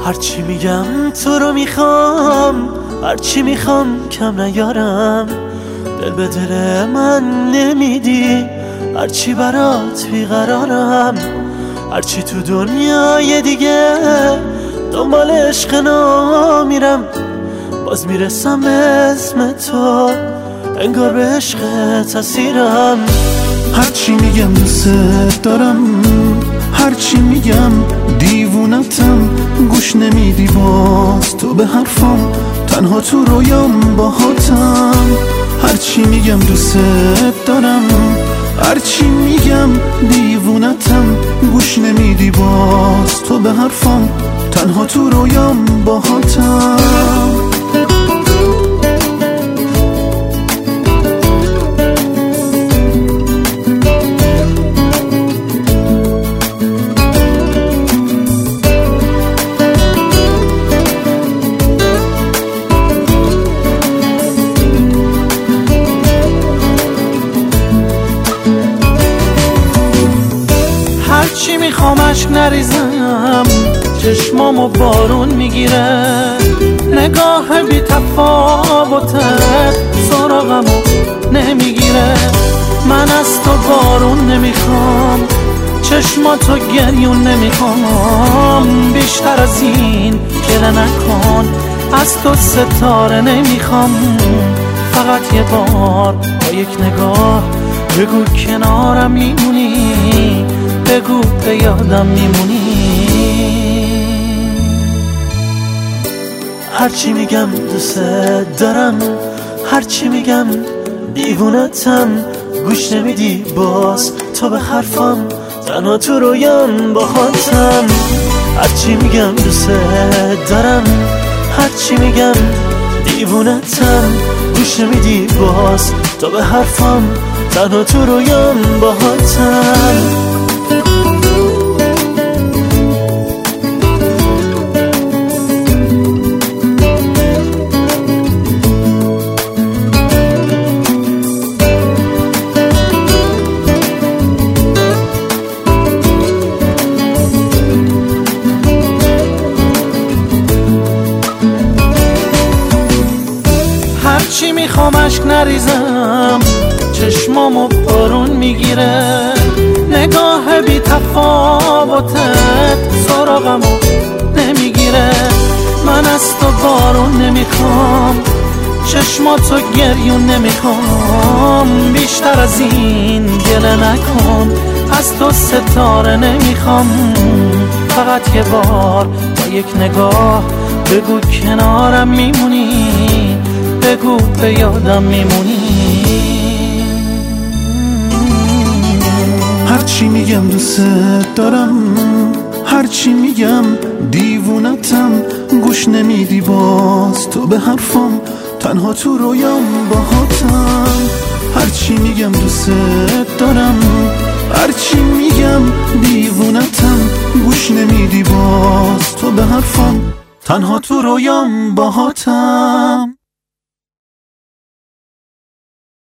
هرچی میگم تو رو میخوام، هرچی میخوام کم نیارم. دل به دل من نمیدی، هرچی برات بیقرارم. هرچی تو دنیای دیگه دنبال عشق نمیرم، باز میرسم به اسم تو، انگار به عشقت اسیرم. هرچی میگم دوست دارم، هرچی میگم دیوونتم، گوش نمیدی باز تو به حرفم، تنها تو رویام باهاتم. هرچی میگم دوست دارم، هرچی میگم دیوونتم، گوش نمیدی باز تو به حرفم، تنها تو رویام باهاتم. هرچی میخوام اشک نریزم، چشمامو بارون میگیره، نگاه بی تفاوتت سراغمو نمیگیره. من از تو بارون نمیخوام، چشماتو گریون نمیخوام، بیشتر از این گله نکن، از تو ستاره نمیخوام. فقط یه بار با یک نگاه بگو کنارم میمونی، بگو به یادم میمونی. هرچی میگم دوست دارم، هرچی میگم دیوونتم، گوش نمیدی باز تو به حرفم، تنها تو رویام باهاتم. هرچی میگم دوست دارم، هرچی میگم دیوونتم، گوش نمیدی باز تو به حرفم، تنها تو رویام باهاتم. هرچی میخوام اشک نریزم، چشمامو بارون میگیره، نگاه بی تفاوتت سراغمو نمیگیره. من از تو بارون نمیخوام، چشماتو گریون نمیخوام، بیشتر از این گله نکن، از تو ستاره نمیخوام. فقط یه بار با یک نگاه بگو کنارم میمونی، بگو به یادم میمونی. هرچی میگم دوست دارم، هرچی میگم دیوونتم، گوش نمیدی باز تو به حرفم، تنها تو رویام باهاتم. هرچی میگم دوست دارم، هرچی میگم دیوونتم، گوش نمیدی باز تو به حرفم، تنها تو رویام باهاتم.